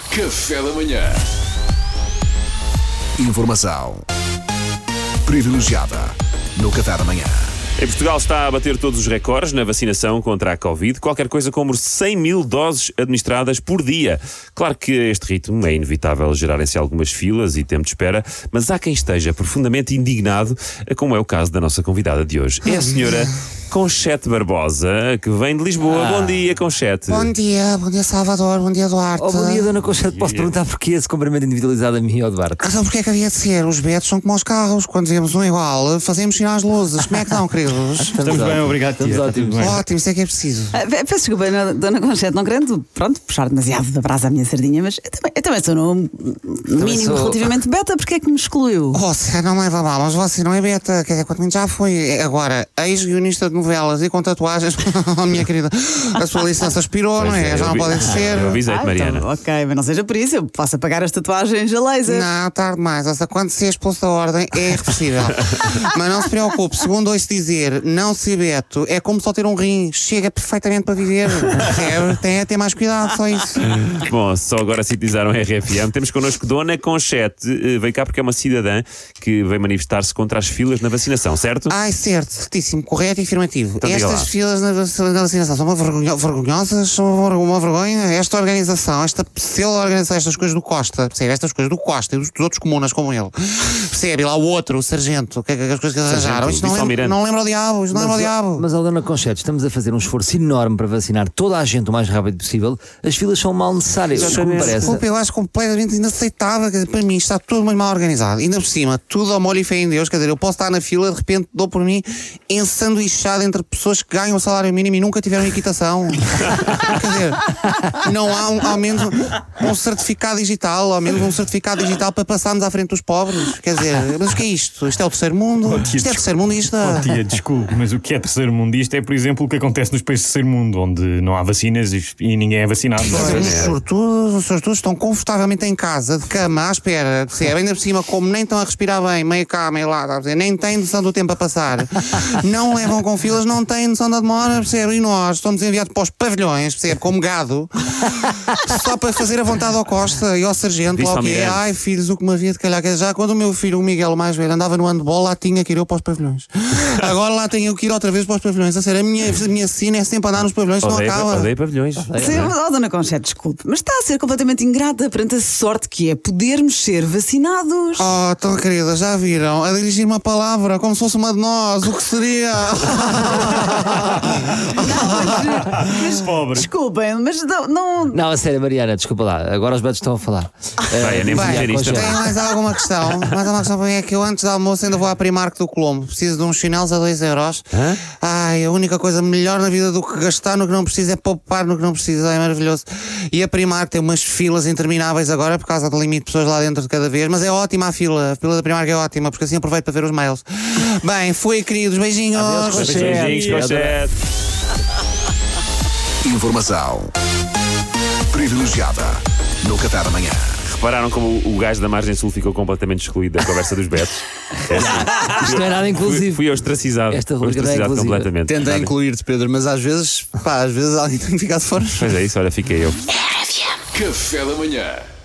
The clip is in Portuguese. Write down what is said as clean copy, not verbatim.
Café da manhã. Informação privilegiada no Café da manhã. Em Portugal está a bater todos os recordes na vacinação contra a Covid, qualquer coisa como 100 mil doses administradas por dia. Claro que este ritmo é inevitável gerarem-se algumas filas e tempo de espera, mas há quem esteja profundamente indignado, como é o caso da nossa convidada de hoje. É a senhora Conchete Barbosa, que vem de Lisboa. Bom dia, Conchete. Bom dia Salvador, bom dia Duarte. Oh, bom dia, Dona Conchete. Posso perguntar porquê esse cumprimento individualizado a mim ou Duarte? Então porque é que havia de ser? Os betos são como os carros, quando vemos um igual, fazemos sinais às luzes. Como é que estão, queridos? Estamos bem, obrigado. Estamos ótimos. Ótimo, isso é que é preciso. Peço desculpa, Dona Conchete, não querendo, puxar demasiado da brasa à minha sardinha, mas eu também sou no mínimo relativamente beta, porque é que me excluiu? Você não leva mal, mas você não é beta, quer dizer, quanto menos já foi. Agora, ex-guionista de novelas e com tatuagens, oh, minha querida, a sua licença expirou, não é? Já não pode ser. Eu avisei-te, Mariana. Então, ok, mas não seja por isso, eu posso apagar as tatuagens a laser. Não, tarde demais. Essa, quando se é expulso da ordem, é irreversível. Mas não se preocupe, segundo ouço dizer, não ser beto é como só ter um rim, chega perfeitamente para viver. Tem a ter mais cuidado, só isso. Bom, só agora sintetizaram RFM. Temos connosco Dona Conchete, veio cá porque é uma cidadã que veio manifestar-se contra as filas na vacinação, certo? Ai, certo, certíssimo, correto e afirmativo. Então, diga Estas lá. filas na vacinação são vergonhosas, são uma vergonha. Esta organização, esta pseudo-organização, estas coisas do Costa, percebe? Estas coisas do Costa e dos outros comunas como ele, percebe? E lá o outro, o sargento, que as coisas que eles arranjaram. Isto não lembra o diabo, isto não lembra o diabo. Mas, Dona Conchete, estamos a fazer um esforço enorme para vacinar toda a gente o mais rápido possível. As filas são mal necessárias, como me parece. Desculpa, eu acho completamente inaceitável. Quer dizer, para mim está tudo muito mal organizado. Ainda por cima, tudo ao molho e fé em Deus. Quer dizer, eu posso estar na fila, de repente dou por mim ensanduichado entre pessoas que ganham o salário mínimo e nunca tiveram equitação. Quer dizer, não há ao menos um certificado digital, ao menos um certificado digital para passarmos à frente dos pobres. Quer dizer, mas o que é isto? Isto é o terceiro mundo? Isto é terceiro mundista? Oh, tia, desculpe, mas o que é terceiro mundista é, por exemplo, o que acontece nos países do terceiro mundo, onde não há vacinas e ninguém é vacinado. Os sortudos estão confortavelmente em casa, de cama, à espera, percebe? Ainda por cima, como nem estão a respirar bem, meio cá, meio lá, está a dizer, nem têm noção do tempo a passar, não levam com filas, não têm noção da demora, percebe? E nós estamos enviados para os pavilhões, percebe? Como gado, só para fazer a vontade ao Costa e ao sargento, lá o que é. Ai, filhos, o que me havia de calhar, que já quando o meu filho, o Miguel, o mais velho, andava no handball, lá tinha que ir eu para os pavilhões. Agora lá tenho que ir outra vez para os pavilhões. A sério, a minha sina é sempre andar nos pavilhões, não acaba. Odeio pavilhões. Sim, Dona Conchete, desculpe, mas está a ser completamente ingrata perante a sorte que é podermos ser vacinados. Oh, tão querida, já viram? A dirigir uma palavra como se fosse uma de nós, o que seria? Mas Pobre. desculpem, mas não. Não, a sério, Mariana, desculpa lá. Agora os betos estão a falar. Vai, nem vou dizer isto. Tem mais alguma questão? Mais uma questão para mim é que eu antes do almoço ainda vou à Primark do Colombo. Preciso de uns chinelos a 2€. Ai, a única coisa melhor na vida do que gastar no que não precisa é poupar no que não precisa. É maravilhoso. E a Primark tem umas filas intermináveis agora por causa do limite de pessoas lá dentro de cada vez. Mas é ótima a fila. A fila da Primark é ótima porque assim aproveito para ver os mails. Bem, fui, queridos. Beijinhos. Beijinhos, Conchete. Informação privilegiada no Café da manhã. Repararam como o gajo da margem sul ficou completamente excluído da conversa dos betos? Isto não é nada inclusivo. Fui ostracizado. Esta rubrica Fui ostracizado é inclusiva. completamente. Tenta Nada. incluir-te, Pedro, mas às vezes alguém tem que ficar de fora. Pois é isso, olha, fiquei eu. Café da manhã.